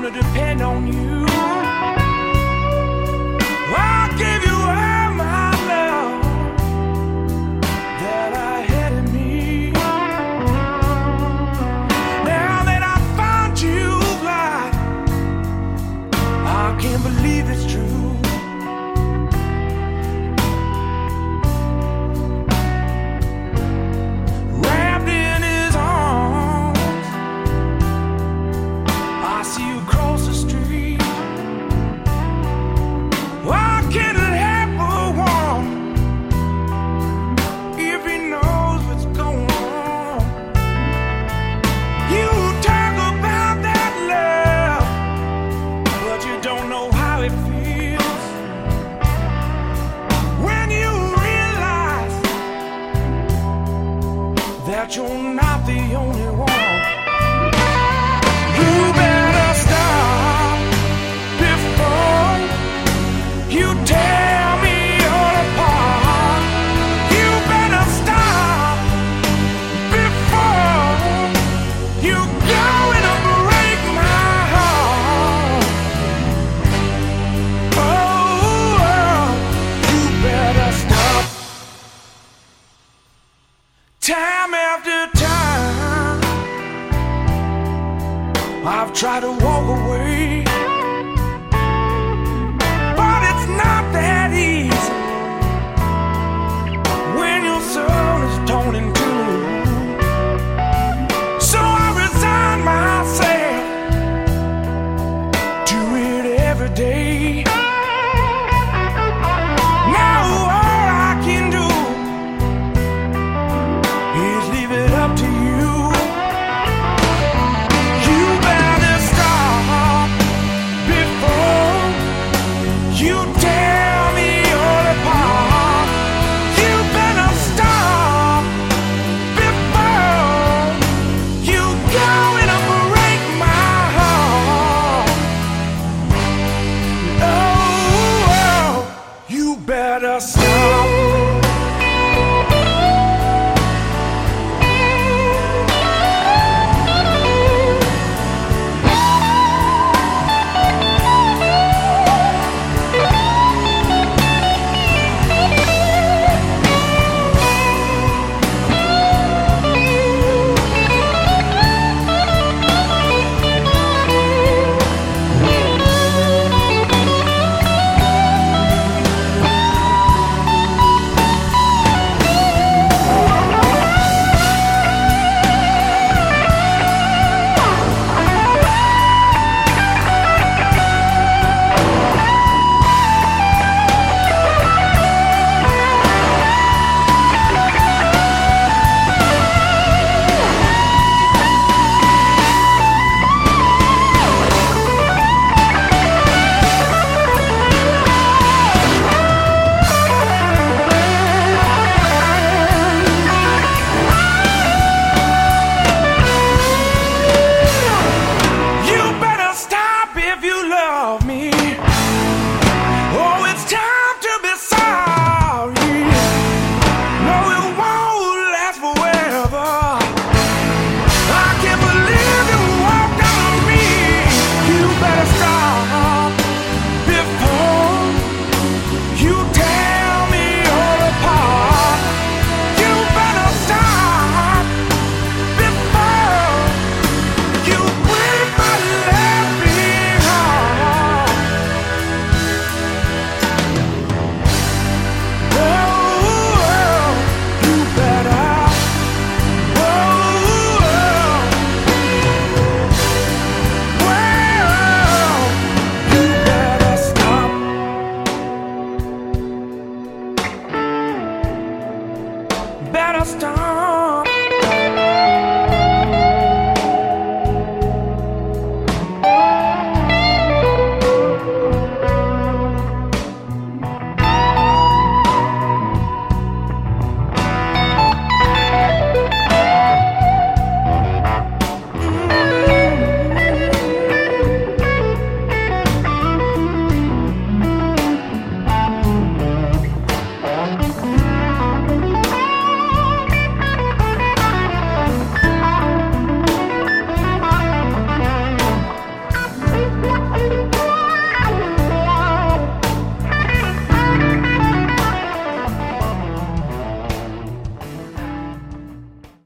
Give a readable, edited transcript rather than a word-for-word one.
gonna depend on you. I'll give you all my love that I had in me. Now that I found you, God, I can't believe it's true. Wrapped in his arms, I see you cross the street. Why can't it help but warm if he knows what's going on? You talk about that love, but you don't know how it feels when you realize that you're not the only one. You better stop before you tear me all apart. You better stop before you're going to break my heart. Oh, you better stop. Time after time, I've tried to walk away,